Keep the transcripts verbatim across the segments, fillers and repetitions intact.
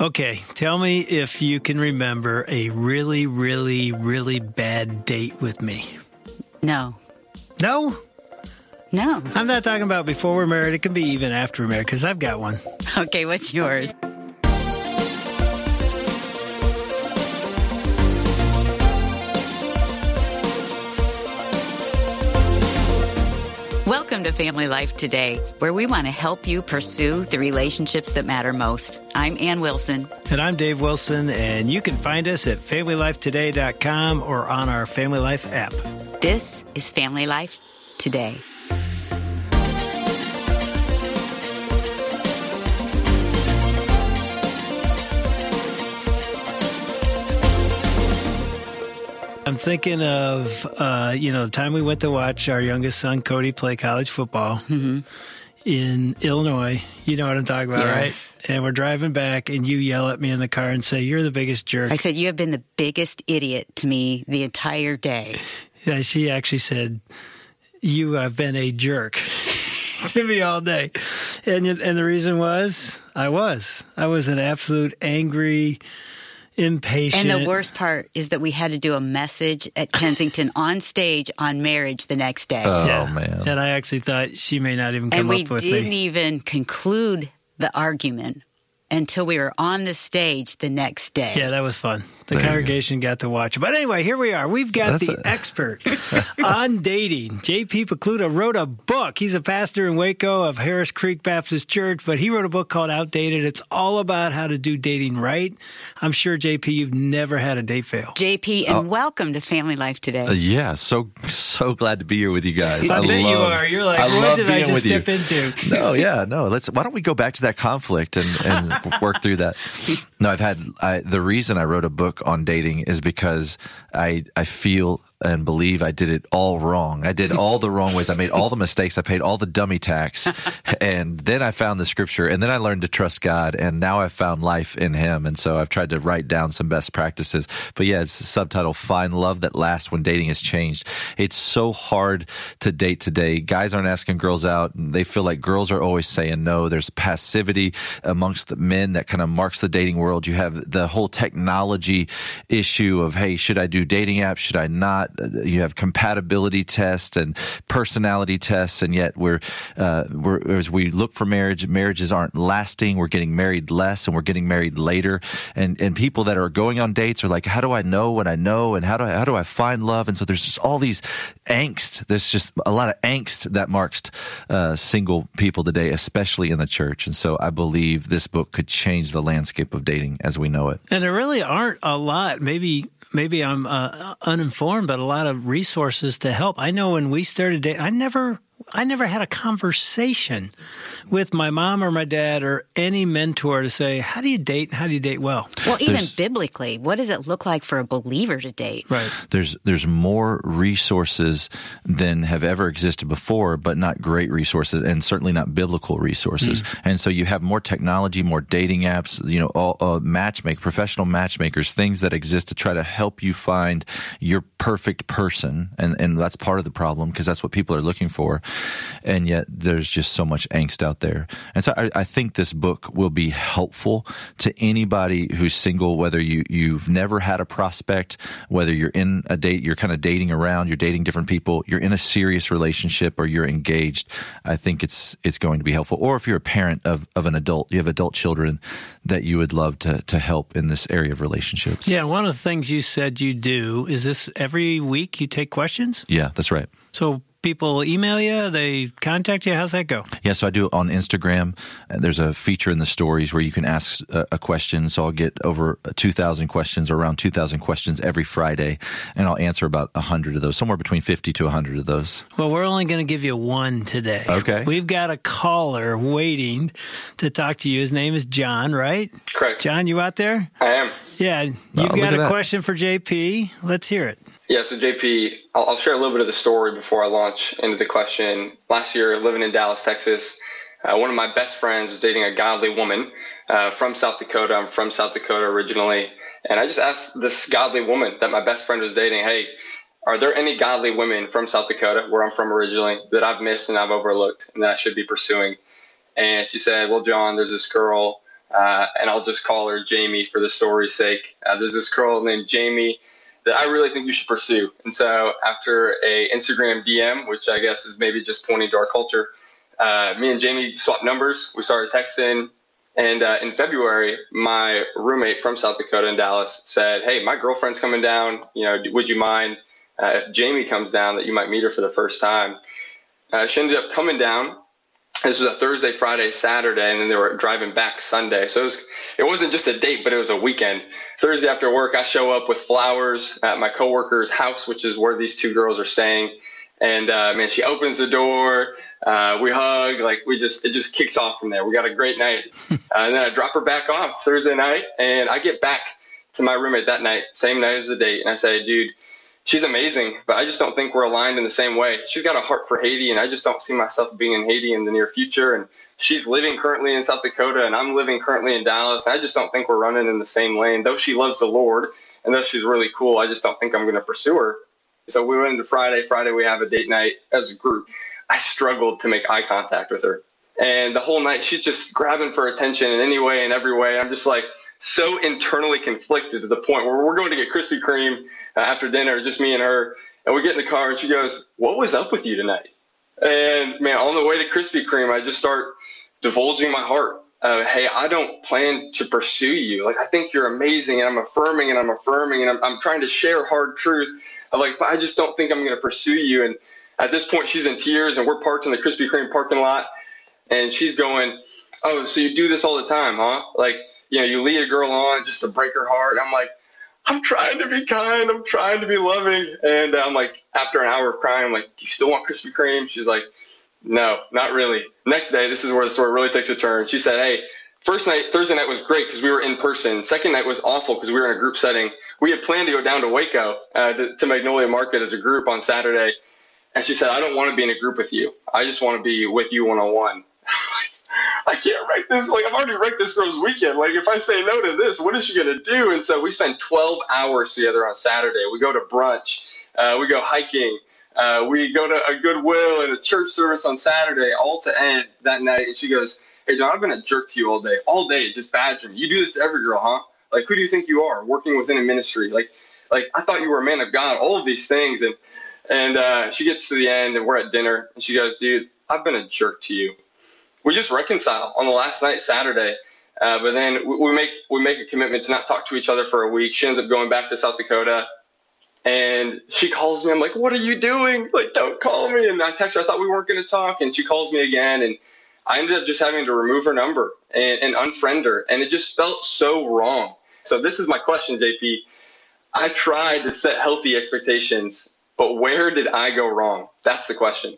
Okay, tell me if you can remember a really, really, really bad date with me. No. No? No. I'm not talking about before we're married. It can be even after we're married, because I've got one. Okay, what's yours? Welcome to Family Life Today, where we want to help you pursue the relationships that matter most. I'm Ann Wilson. And I'm Dave Wilson, and you can find us at family life today dot com or on our Family Life app. This is Family Life Today. I'm thinking of, uh, you know, the time we went to watch our youngest son, Cody, play college football mm-hmm. in Illinois. You know what I'm talking about, yes. right? And we're driving back, and you yell at me in the car and say, "You're the biggest jerk." I said, "You have been the biggest idiot to me the entire day." Yeah, she actually said, "You have been a jerk." to me all day. And, and the reason was, I was. I was an absolute angry, impatient. And the worst part is that we had to do a message at Kensington on stage on marriage the next day. Oh, yeah. man. And I actually thought she may not even come and we up with me. didn't even conclude the argument until we were on the stage the next day. Yeah, that was fun. The There you congregation got to watch it. But anyway, here we are. We've got That's the a- expert on dating. J P Pokluda wrote a book. He's a pastor in Waco of Harris Creek Baptist Church, but he wrote a book called Outdated. It's all about how to do dating right. I'm sure, J P, you've never had a date fail. J P, and welcome to Family Life Today. Uh, yeah, so so glad to be here with you guys. I, I bet love, you are. You're like, I what love did I being just with step you. into? No, yeah, no. Let's. Why don't we go back to that conflict and, and work through that? No, I've had I, the reason I wrote a book on dating is because I I feel and believe I did it all wrong. I did all the wrong ways. I made all the mistakes. I paid all the dummy tax. And then I found the scripture, and then I learned to trust God, and now I've found life in him. And so I've tried to write down some best practices. But yeah, it's the subtitle, Find Love That Lasts When Dating Has Changed. It's so hard to date today. Guys aren't asking girls out. They feel like girls are always saying no. There's passivity amongst the men that kind of marks the dating world. You have the whole technology issue of, hey, should I do dating apps? Should I not? You have compatibility tests and personality tests, and yet we're, uh, we're as we look for marriage, marriages aren't lasting. We're getting married less, and we're getting married later. And and people that are going on dates are like, how do I know what I know, and how do I, how do I find love? And so there's just all these angst. There's just a lot of angst that marks uh, single people today, especially in the church. And so I believe this book could change the landscape of dating as we know it. And there really aren't a lot, maybe maybe I'm uh, uninformed, but a lot of resources to help. I know when we started dating, I never I never had a conversation with my mom or my dad or any mentor to say, how do you date and how do you date well? Well, even There's- biblically, what does it look like for a believer to date? Right. There's there's more resources than have ever existed before, but not great resources, and certainly not biblical resources. Mm. And so you have more technology, more dating apps, you know, all uh, matchmake, professional matchmakers, things that exist to try to help you find your perfect person, and and that's part of the problem because that's what people are looking for. And yet there's just so much angst out there. And so I, I think this book will be helpful to anybody who's single, whether you, you've never had a prospect, whether you're in a date, you're kind of dating around, you're dating different people, you're in a serious relationship, or you're engaged. I think it's it's going to be helpful. Or if you're a parent of, of an adult, you have adult children that you would love to, to help in this area of relationships. Yeah, one of the things you said you do, is this every week you take questions? Yeah, that's right. So people email you, they contact you. How's that go? Yeah, so I do it on Instagram. There's a feature in the stories where you can ask a, a question. So I'll get over two thousand questions, or around two thousand questions every Friday, and I'll answer about one hundred of those, somewhere between fifty to one hundred of those. Well, we're only going to give you one today. Okay. We've got a caller waiting to talk to you. His name is John, right? Correct. John, you out there? I am. Yeah, you've Oh, look got at a that. question for J P. Let's hear it. Yeah, so J P, I'll, I'll share a little bit of the story before I launch into the question. Last year, living in Dallas, Texas, uh, one of my best friends was dating a godly woman uh, from South Dakota. I'm from South Dakota originally. And I just asked this godly woman that my best friend was dating, hey, are there any godly women from South Dakota, where I'm from originally, that I've missed and I've overlooked and that I should be pursuing? And she said, well, John, there's this girl uh, and I'll just call her Jamie for the story's sake. Uh, there's this girl named Jamie that I really think you should pursue. And so after a Instagram D M, which I guess is maybe just pointing to our culture, uh, me and Jamie swapped numbers. We started texting. And uh, in February, my roommate from South Dakota in Dallas said, hey, my girlfriend's coming down. You know, would you mind uh, if Jamie comes down that you might meet her for the first time? Uh, she ended up coming down. This was a Thursday, Friday, Saturday, and then they were driving back Sunday. So it, was, it wasn't just a date, but it was a weekend. Thursday after work, I show up with flowers at my coworker's house, which is where these two girls are staying. And, uh, man, she opens the door. Uh, we hug. Like, we just, it just kicks off from there. We got a great night. uh, and then I drop her back off Thursday night, and I get back to my roommate that night, same night as the date. And I say, dude, she's amazing, but I just don't think we're aligned in the same way. She's got a heart for Haiti, and I just don't see myself being in Haiti in the near future. And she's living currently in South Dakota, and I'm living currently in Dallas. I just don't think we're running in the same lane. Though she loves the Lord, and though she's really cool, I just don't think I'm going to pursue her. So we went into Friday. Friday, we have a date night as a group. I struggled to make eye contact with her. And the whole night, she's just grabbing for attention in any way and every way. I'm just like so internally conflicted to the point where we're going to get Krispy Kreme uh, after dinner, just me and her. And we get in the car, and she goes, what was up with you tonight? And, man, on the way to Krispy Kreme, I just start divulging my heart. Uh, hey, I don't plan to pursue you. Like, I think you're amazing, and I'm affirming, and I'm affirming, and I'm, I'm trying to share hard truth. I'm like, but I just don't think I'm going to pursue you. And at this point, she's in tears, and we're parked in the Krispy Kreme parking lot, and she's going, oh, so you do this all the time, huh? Like, you know, you lead a girl on just to break her heart. I'm like, I'm trying to be kind. I'm trying to be loving. And I'm like, after an hour of crying, I'm like, do you still want Krispy Kreme? She's like, no, not really. Next day, this is where the story really takes a turn. She said, hey, first night, Thursday night was great because we were in person. Second night was awful because we were in a group setting. We had planned to go down to Waco uh, to, to Magnolia Market as a group on Saturday. And she said, I don't want to be in a group with you. I just want to be with you one-on-one. I can't wreck this. Like, I've already wrecked this girl's weekend. Like, if I say no to this, what is she going to do? And so we spend twelve hours together on Saturday. We go to brunch. Uh, we go hiking. Uh, we go to a Goodwill and a church service on Saturday, all to end that night. And she goes, hey, John, I've been a jerk to you all day. All day, just badgering. You do this to every girl, huh? Like, who do you think you are, working within a ministry? Like, like I thought you were a man of God, all of these things. And And uh, she gets to the end, and we're at dinner, and she goes, dude, I've been a jerk to you. We just reconcile on the last night, Saturday. Uh, but then we, we make we make a commitment to not talk to each other for a week. She ends up going back to South Dakota, and she calls me. I'm like, what are you doing? Like, don't call me. And I text her, I thought we weren't going to talk. And she calls me again, and I ended up just having to remove her number and, and unfriend her. And it just felt so wrong. So this is my question, J P. I tried to set healthy expectations, but where did I go wrong? That's the question.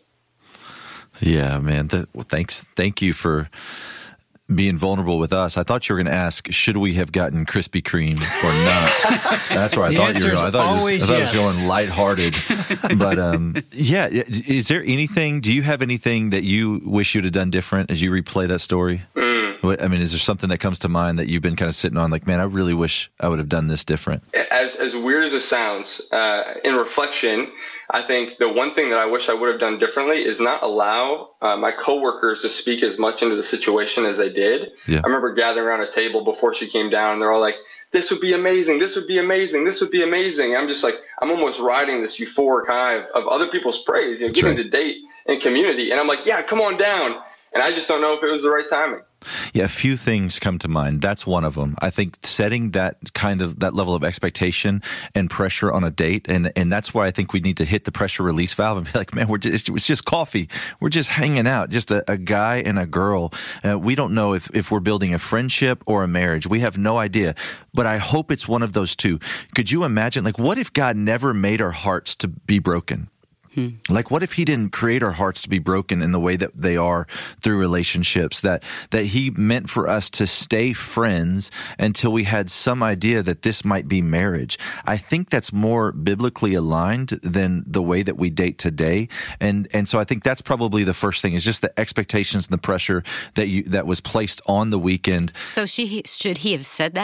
Yeah, man. That, well, thanks. Thank you for being vulnerable with us. I thought you were going to ask, should we have gotten Krispy Kreme or not? That's where I the thought you were going. I thought, it was, I thought yes. it was going lighthearted. But um, yeah, is there anything, do you have anything that you wish you'd have done different as you replay that story? Mm. I mean, is there something that comes to mind that you've been kind of sitting on like, man, I really wish I would have done this different? As, as weird as it sounds, uh, in reflection, I think the one thing that I wish I would have done differently is not allow uh, my coworkers to speak as much into the situation as they did. Yeah. I remember gathering around a table before she came down, and they're all like, this would be amazing, this would be amazing, this would be amazing. I'm just like, I'm almost riding this euphoric high of, of other people's praise, you know, getting to date and community. And I'm like, yeah, come on down. And I just don't know if it was the right timing. Yeah, a few things come to mind. That's one of them. I think setting that kind of that level of expectation and pressure on a date, and and that's why I think we need to hit the pressure release valve and be like, man, we're just it's just coffee. We're just hanging out, just a, a guy and a girl. Uh, we don't know if if we're building a friendship or a marriage. We have no idea. But I hope it's one of those two. Could you imagine? Like, what if God never made our hearts to be broken? Hmm. Like, what if he didn't create our hearts to be broken in the way that they are through relationships, that that he meant for us to stay friends until we had some idea that this might be marriage? I think that's more biblically aligned than the way that we date today. And and so I think that's probably the first thing, is just the expectations and the pressure that you that was placed on the weekend. So she should he have said that?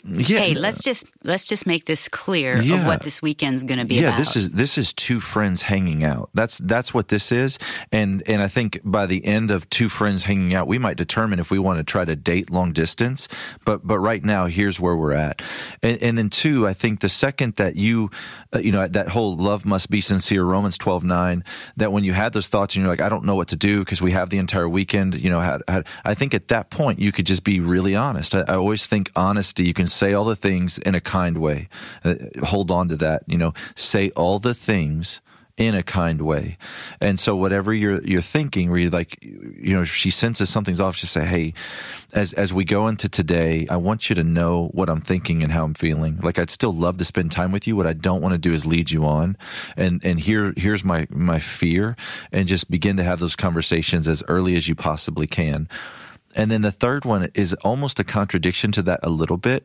Yeah, hey, let's just let's just make this clear yeah. of what this weekend's going to be yeah, about. this is this is two friends hanging out. That's that's what this is. And and I think by the end of two friends hanging out, we might determine if we want to try to date long distance. But but right now, here's where we're at. And, and then two, I think the second that you, uh, you know, that whole love must be sincere, Romans twelve nine, that when you had those thoughts and you're like, I don't know what to do because we have the entire weekend, you know, had, had, I think at that point you could just be really honest. I, I always think honesty, you can say all the things in a kind way. Uh, hold on to that, you know, say all the things in a kind way. And so whatever you're you're thinking, where you're like, you know, if she senses something's off, just say, hey, as as we go into today, I want you to know what I'm thinking and how I'm feeling. Like, I'd still love to spend time with you. What I don't want to do is lead you on. And and here here's my my fear, and just begin to have those conversations as early as you possibly can. And then the third one is almost a contradiction to that a little bit.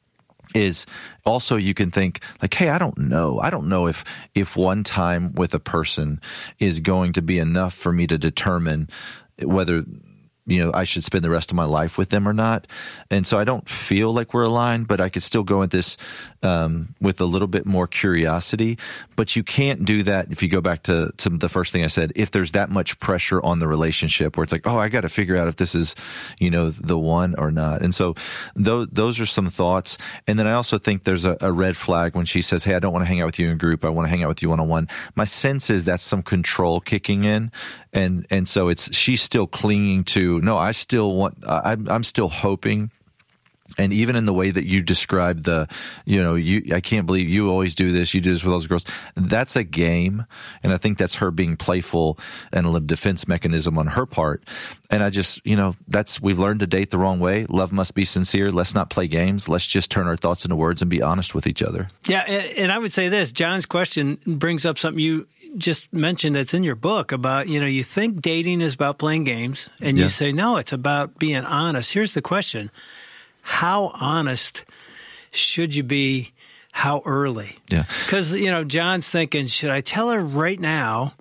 Is also, you can think like, hey, I don't know. I don't know if if one time with a person is going to be enough for me to determine whether, you know, I should spend the rest of my life with them or not. And so I don't feel like we're aligned, but I could still go at this um, with a little bit more curiosity. But you can't do that if you go back to, to the first thing I said, if there's that much pressure on the relationship where it's like, oh, I got to figure out if this is, you know, the one or not. And so those, those are some thoughts. And then I also think there's a, a red flag when she says, hey, I don't want to hang out with you in group. I want to hang out with you one-on-one. My sense is that's some control kicking in. And, and so it's, she's still clinging to, no, I still want, I, I'm still hoping. And even in the way that you described the, you know, you, I can't believe you always do this. You do this with those girls. That's a game. And I think that's her being playful and a defense mechanism on her part. And I just, you know, that's, we've learned to date the wrong way. Love must be sincere. Let's not play games. Let's just turn our thoughts into words and be honest with each other. Yeah. And I would say this, John's question brings up something you just mentioned that's in your book about, you know, you think dating is about playing games and Yeah. you say, no, it's about being honest. Here's the question. How honest should you be? How early? Yeah. Because, you know, John's thinking, should I tell her right now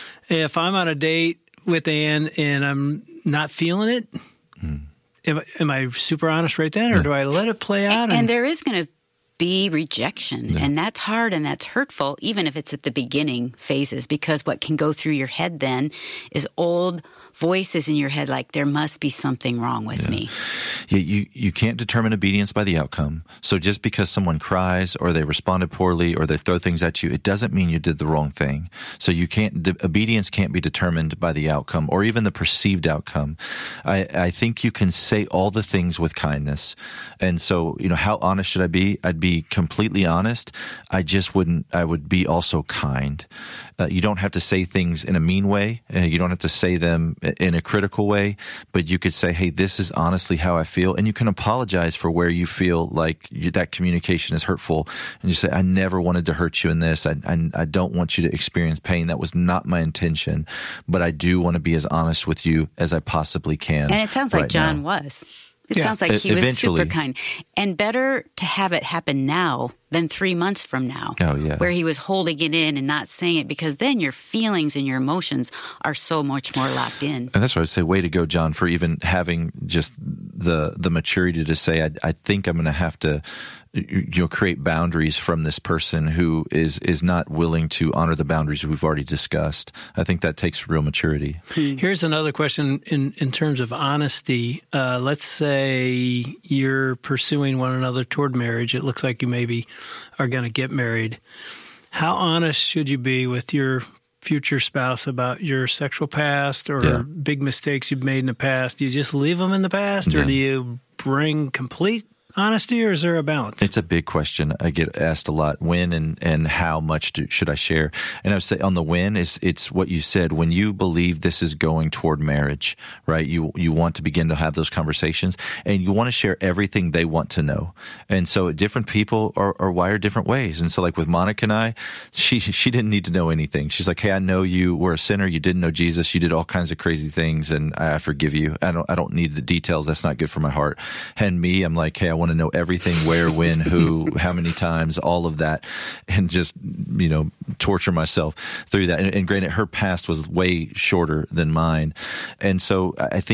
if I'm on a date with Ann and I'm not feeling it? Mm. Am, am I super honest right then, or yeah. do I let it play out? And, and there is going to be rejection, yeah. and that's hard and that's hurtful, even if it's at the beginning phases, because what can go through your head then is old voices in your head like, there must be something wrong with yeah. me. Yeah, you, you can't determine obedience by the outcome. So just because someone cries or they responded poorly or they throw things at you, it doesn't mean you did the wrong thing. So you can't, de- obedience can't be determined by the outcome or even the perceived outcome. I, I think you can say all the things with kindness. And so, you know, how honest should I be? I'd be completely honest. I just wouldn't, I would be also kind. Uh, you don't have to say things in a mean way. Uh, you don't have to say them in a critical way, but you could say, hey, this is honestly how I feel. And you can apologize for where you feel like you, that communication is hurtful. And you say, I never wanted to hurt you in this. I, I, I don't want you to experience pain. That was not my intention, but I do want to be as honest with you as I possibly can. And it sounds like right John now. was. It Yeah. sounds like he E- was eventually. super kind. And better to have it happen now than three months from now. Oh, yeah. Where he was holding it in and not saying it, because then your feelings and your emotions are so much more locked in. And that's why I would say, way to go, John, for even having just the the maturity to say, I, I think I'm going to have to, you know, create boundaries from this person who is is not willing to honor the boundaries we've already discussed. I think that takes real maturity. Here's another question in, in terms of honesty. Uh, let's say you're pursuing one another toward marriage. It looks like you maybe are going to get married. How honest should you be with your future spouse about your sexual past or Yeah. big mistakes you've made in the past? Do you just leave them in the past, or Yeah. do you bring complete honesty, or is there a balance? It's a big question. I get asked a lot. When and, and how much do, should I share? And I would say on the when is it's what you said. When you believe this is going toward marriage, right? You you want to begin to have those conversations, and you want to share everything they want to know. And so different people are, are wired different ways. And so like with Monica and I, she she didn't need to know anything. She's like, hey, I know you were a sinner. You didn't know Jesus. You did all kinds of crazy things, and I forgive you. I don't I don't need the details. That's not good for my heart. And me, I'm like, hey, I want to know everything, where, when, who, how many times, all of that, and just, you know, torture myself through that. And, and granted, her past was way shorter than mine. And so I think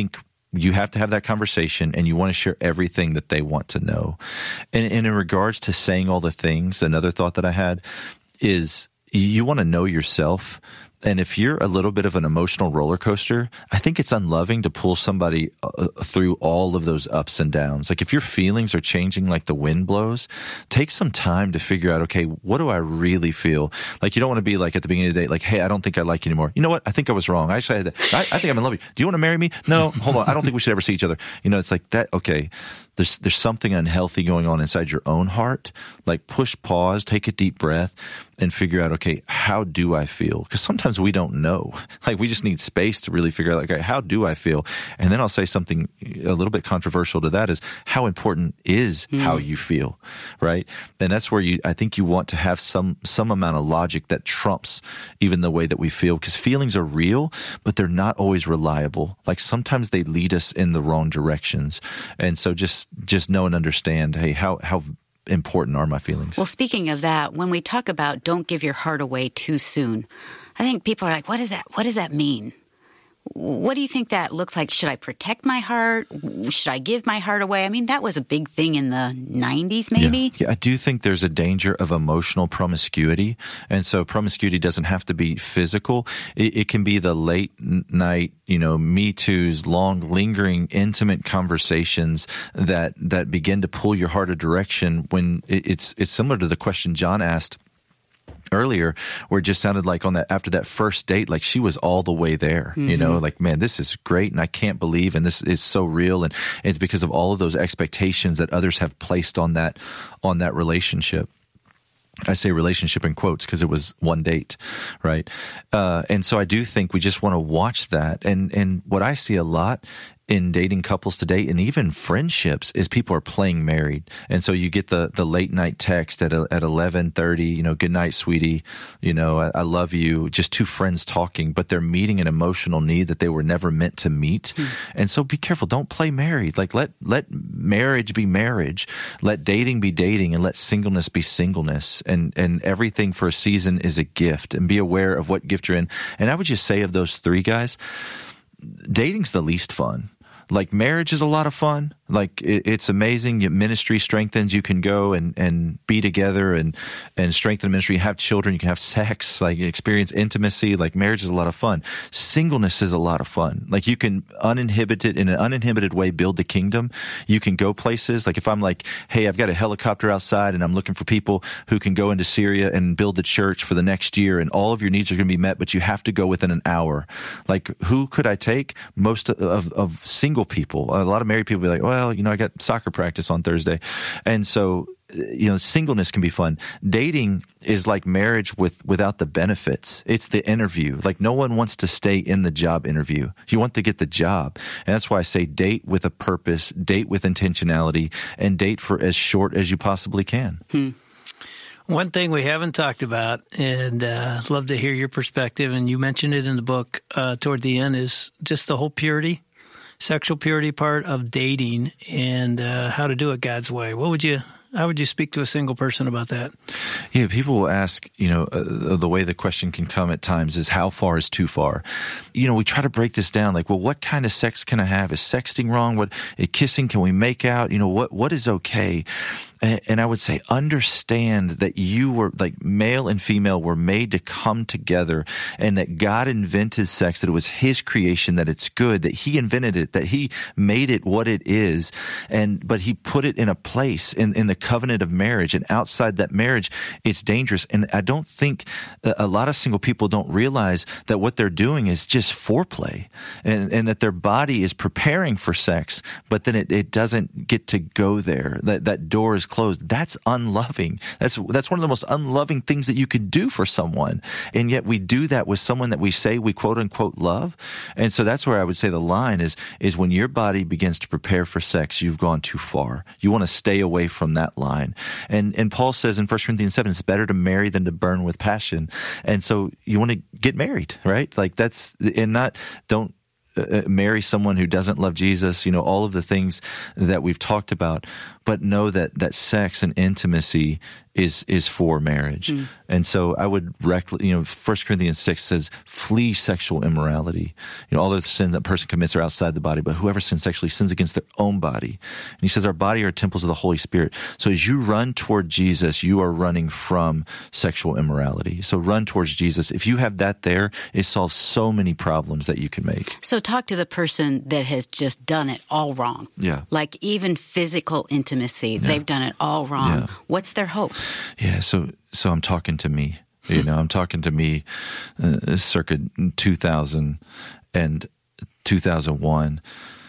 You have to have that conversation, and you want to share everything that they want to know. And, and in regards to saying all the things, another thought that I had is you want to know yourself. And if you're a little bit of an emotional roller coaster, I think it's unloving to pull somebody uh, through all of those ups and downs. Like if your feelings are changing like the wind blows, take some time to figure out, okay, what do I really feel? Like you don't want to be like at the beginning of the day, like, hey, I don't think I like you anymore. You know what? I think I was wrong. I actually had that. I, I think I'm in love with you. Do you want to marry me? No, hold on. I don't think we should ever see each other. You know, it's like that. Okay. There's, there's something unhealthy going on inside your own heart. Like push pause, take a deep breath and figure out, okay, how do I feel? Because sometimes we don't know. Like we just need space to really figure out, like, okay, how do I feel? And then I'll say something a little bit controversial to that is how important is mm. how you feel, right? And that's where you, I think you want to have some, some amount of logic that trumps even the way that we feel, because feelings are real, but they're not always reliable. Like sometimes they lead us in the wrong directions. And so just, just know and understand, hey, how, how important are my feelings? Well, speaking of that, when we talk about don't give your heart away too soon, I think people are like, what is that? What does that mean? What do you think that looks like? Should I protect my heart? Should I give my heart away? I mean, that was a big thing in the nineties, maybe. Yeah, yeah I do think there's a danger of emotional promiscuity. And so promiscuity doesn't have to be physical. It, it can be the late night, you know, Me Too's, long, lingering, intimate conversations that, that begin to pull your heart a direction when it, it's, it's similar to the question John asked earlier, where it just sounded like on that, after that first date, like she was all the way there, mm-hmm. you know, like, man, this is great. And I can't believe, and this is so real. And it's because of all of those expectations that others have placed on that, on that relationship. I say relationship in quotes because it was one date, right? Uh, and so I do think we just want to watch that. And, and what I see a lot in dating couples today, and even friendships, is people are playing married. And so you get the, the late night text at at eleven thirty, you know, good night, sweetie, you know, I, I love you, just two friends talking, but they're meeting an emotional need that they were never meant to meet. Hmm. And so be careful. Don't play married. Like let, let marriage be marriage. Let dating be dating, and let singleness be singleness. And, and everything for a season is a gift, and be aware of what gift you're in. And I would just say of those three guys, dating's the least fun. Like marriage is a lot of fun. Like it, it's amazing. Your ministry strengthens. You can go and, and be together and, and strengthen ministry, have children. You can have sex, like experience intimacy. Like marriage is a lot of fun. Singleness is a lot of fun. Like you can uninhibited, in an uninhibited way, build the kingdom. You can go places. Like if I'm like, hey, I've got a helicopter outside and I'm looking for people who can go into Syria and build a church for the next year, and all of your needs are going to be met, but you have to go within an hour. Like who could I take? Most of, of, of single people. A lot of married people be like, well, you know, I got soccer practice on Thursday. And so, you know, singleness can be fun. Dating is like marriage with without the benefits. It's the interview. Like no one wants to stay in the job interview. You want to get the job. And that's why I say date with a purpose, date with intentionality, and date for as short as you possibly can. Hmm. One thing we haven't talked about, and uh, I'd love to hear your perspective, and you mentioned it in the book uh, toward the end, is just the whole purity, sexual purity part of dating, and uh, how to do it God's way. What would you, how would you speak to a single person about that? Yeah, people will ask, you know, uh, the way the question can come at times is how far is too far? You know, we try to break this down like, well, what kind of sex can I have? Is sexting wrong? What, uh, kissing, can we make out? You know, what what is okay? And I would say, understand that you were, like, male and female were made to come together, and that God invented sex, that it was his creation, that it's good, that he invented it, that he made it what it is. And, but he put it in a place in, in the covenant of marriage, and outside that marriage, it's dangerous. And I don't think a lot of single people don't realize that what they're doing is just foreplay, and, and that their body is preparing for sex, but then it, it doesn't get to go there. That, that door is closed. That's unloving. That's that's one of the most unloving things that you could do for someone. And yet we do that with someone that we say we quote unquote love. And so that's where I would say the line is, is when your body begins to prepare for sex, you've gone too far. You want to stay away from that line. And and Paul says in First Corinthians seven, it's better to marry than to burn with passion. And so you want to get married, right? Like that's, and not, don't Uh, marry someone who doesn't love Jesus, you know, all of the things that we've talked about. but know that that sex and intimacy is is for marriage. Mm. And so I would rec- you know, First Corinthians six says, flee sexual immorality. You know, all the sin that person commits are outside the body, but whoever sins sexually sins against their own body. And he says our body are temples of the Holy Spirit. So as you run toward Jesus, you are running from sexual immorality. So run towards Jesus. If you have that there, it solves so many problems that you can make. So talk to the person that has just done it all wrong. Yeah. Like even physical intimacy, yeah. they've done it all wrong. Yeah. What's their hope? Yeah, so so I'm talking to me. You know, I'm talking to me uh, circa two thousand and two thousand one.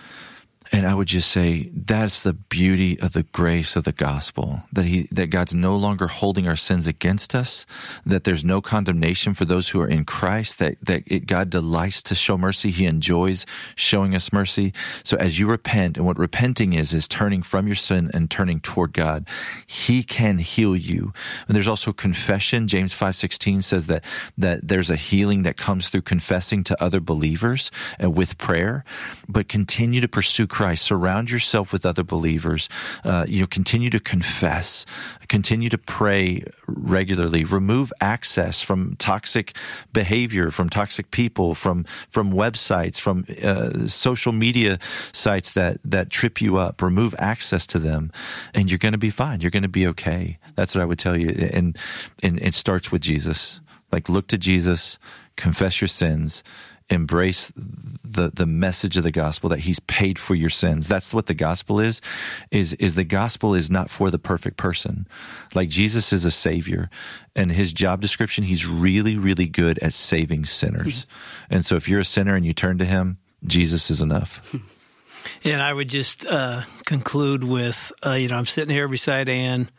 And I would just say that's the beauty of the grace of the gospel, that he that God's no longer holding our sins against us, that there's no condemnation for those who are in Christ, that, that it, God delights to show mercy. He enjoys showing us mercy. So as you repent, and what repenting is, is turning from your sin and turning toward God, he can heal you. And there's also confession. James five sixteen says that, that there's a healing that comes through confessing to other believers and with prayer, but continue to pursue Christ. Christ. Surround yourself with other believers. Uh, you know, continue to confess. Continue to pray regularly. Remove access from toxic behavior, from toxic people, from from websites, from uh, social media sites that that trip you up. Remove access to them, and you're going to be fine. You're going to be okay. That's what I would tell you. And and it starts with Jesus. Like, look to Jesus, confess your sins, embrace the the message of the gospel that he's paid for your sins. That's what the gospel is, is, is the gospel is not for the perfect person. Like, Jesus is a savior, and his job description, he's really, really good at saving sinners. And so if you're a sinner and you turn to him, Jesus is enough. And I would just uh, conclude with, uh, you know, I'm sitting here beside Ann,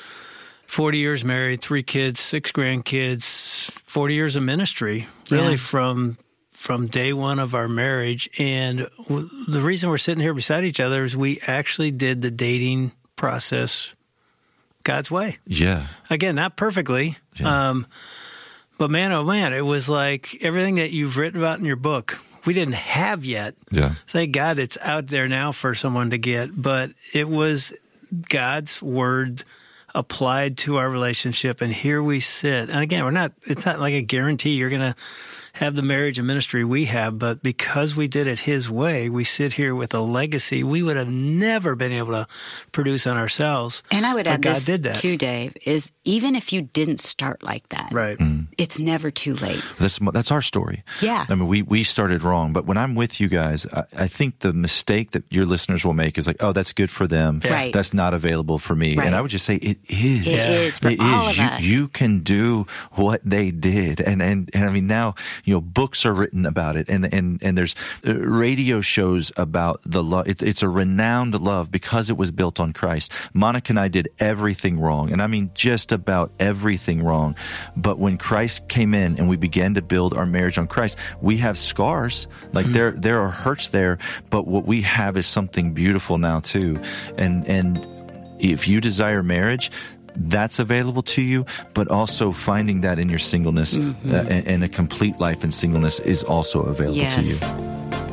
forty years married, three kids, six grandkids, forty years of ministry, really yeah. from from day one of our marriage. And w- the reason we're sitting here beside each other is we actually did the dating process God's way. Yeah. Again, not perfectly. Yeah. Um, but man, oh man, it was like everything that you've written about in your book, we didn't have yet. Yeah. Thank God it's out there now for someone to get. But it was God's word applied to our relationship, and here we sit. And again, we're not, it's not like a guarantee you're going to have the marriage and ministry we have, but because we did it his way, we sit here with a legacy we would have never been able to produce on ourselves. And I would add God this did that. too, Dave, is even if you didn't start like that, right? Mm. It's never too late. That's that's our story. Yeah. I mean, we, we started wrong, but when I'm with you guys, I, I think the mistake that your listeners will make is like, oh, that's good for them. Yeah. Right. That's not available for me. Right. And I would just say it is. It yeah. is for it all is. of You, us. you can do what they did. And, and, and I mean, now, you know, books are written about it, and, and, and there's radio shows about the love. It, it's a renowned love because it was built on Christ. Monica and I did everything wrong. And I mean, just about everything wrong. But when Christ came in and we began to build our marriage on Christ, we have scars. Like mm-hmm. there, there are hurts there, but what we have is something beautiful now too. And, and if you desire marriage, that's available to you, but also finding that in your singleness mm-hmm. uh, and, and a complete life in singleness is also available yes. to you.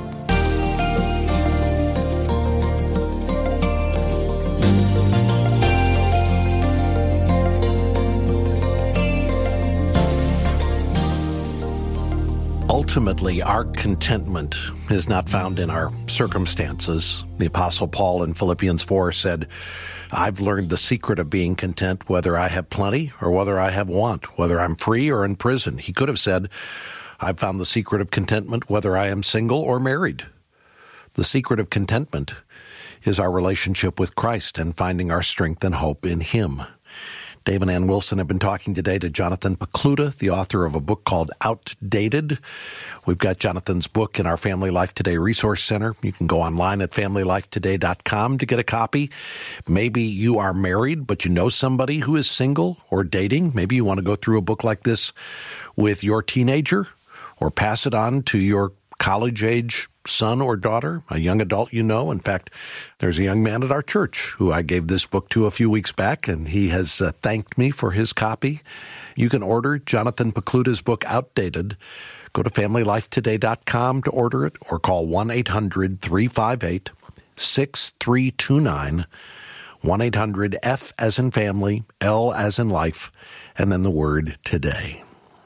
Ultimately, our contentment is not found in our circumstances. The Apostle Paul in Philippians four said, I've learned the secret of being content, whether I have plenty or whether I have want, whether I'm free or in prison. He could have said, I've found the secret of contentment, whether I am single or married. The secret of contentment is our relationship with Christ and finding our strength and hope in Him. Dave and Ann Wilson have been talking today to Jonathan Pokluda, the author of a book called Outdated. We've got Jonathan's book in our Family Life Today Resource Center. You can go online at family life today dot com to get a copy. Maybe you are married, but you know somebody who is single or dating. Maybe you want to go through a book like this with your teenager or pass it on to your college-age son or daughter, a young adult you know. In fact, there's a young man at our church who I gave this book to a few weeks back, and he has uh, thanked me for his copy. You can order Jonathan Pokluda's book, Outdated. Go to family life today dot com to order it, or call one eight hundred three five eight six three two nine. one eight hundred F as in family, L as in life, and then the word today.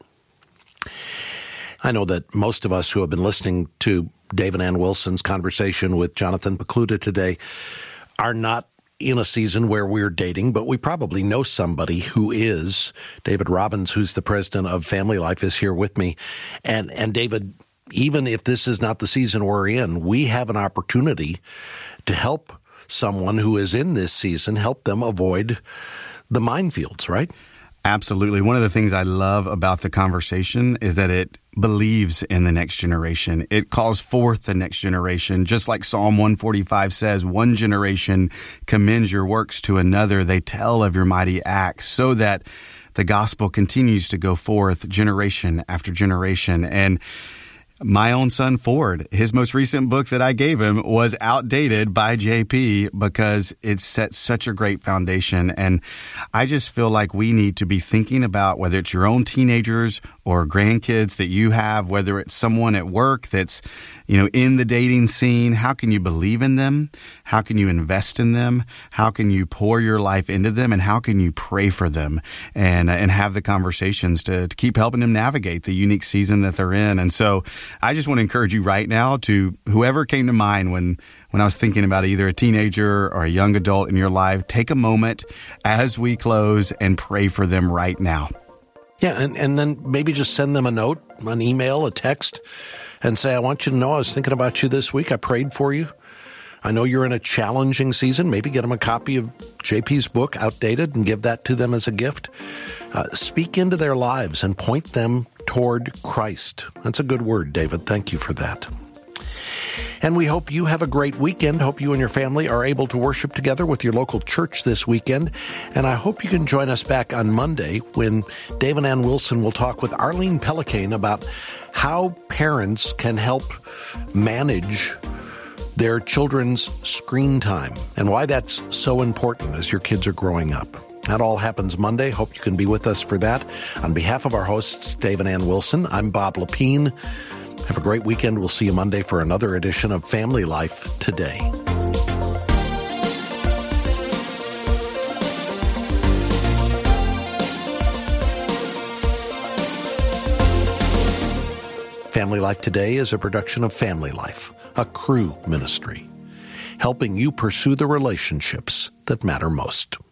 I know that most of us who have been listening to David Ann Wilson's conversation with Jonathan Pokluda today are not in a season where we're dating, but we probably know somebody who is. David Robbins, who's the president of Family Life, is here with me. And, and David, even if this is not the season we're in, we have an opportunity to help someone who is in this season, help them avoid the minefields, right? Absolutely. One of the things I love about the conversation is that it believes in the next generation. It calls forth the next generation. Just like Psalm one forty-five says, one generation commends your works to another. They tell of your mighty acts, so that the gospel continues to go forth generation after generation. And my own son, Ford, his most recent book that I gave him was outdated by J P because it set such a great foundation. And I just feel like we need to be thinking about whether it's your own teenagers or grandkids that you have, whether it's someone at work that's, you know, in the dating scene. How can you believe in them? How can you invest in them? How can you pour your life into them? And how can you pray for them and, and have the conversations to, to keep helping them navigate the unique season that they're in? And so I just want to encourage you right now to whoever came to mind when, when I was thinking about either a teenager or a young adult in your life, take a moment as we close and pray for them right now. Yeah, and, and then maybe just send them a note, an email, a text, and say, I want you to know I was thinking about you this week. I prayed for you. I know you're in a challenging season. Maybe get them a copy of J P's book, Outdated, and give that to them as a gift. Uh, speak into their lives and point them toward Christ. That's a good word, David. Thank you for that. And we hope you have a great weekend. Hope you and your family are able to worship together with your local church this weekend. And I hope you can join us back on Monday when Dave and Ann Wilson will talk with Arlene Pellicane about how parents can help manage their children's screen time and why that's so important as your kids are growing up. That all happens Monday. Hope you can be with us for that. On behalf of our hosts, Dave and Ann Wilson, I'm Bob Lepine. Have a great weekend. We'll see you Monday for another edition of Family Life Today. Family Life Today is a production of Family Life, a Cru ministry, helping you pursue the relationships that matter most.